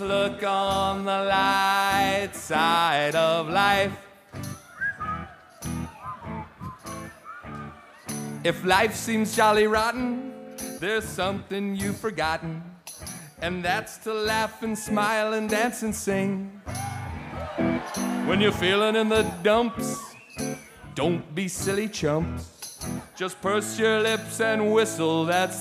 look on the light side of life. If life seems jolly rotten, there's something you've forgotten, and that's to laugh and smile and dance and sing. When you're feeling in the dumps, don't be silly chumps. Just purse your lips and whistle, that's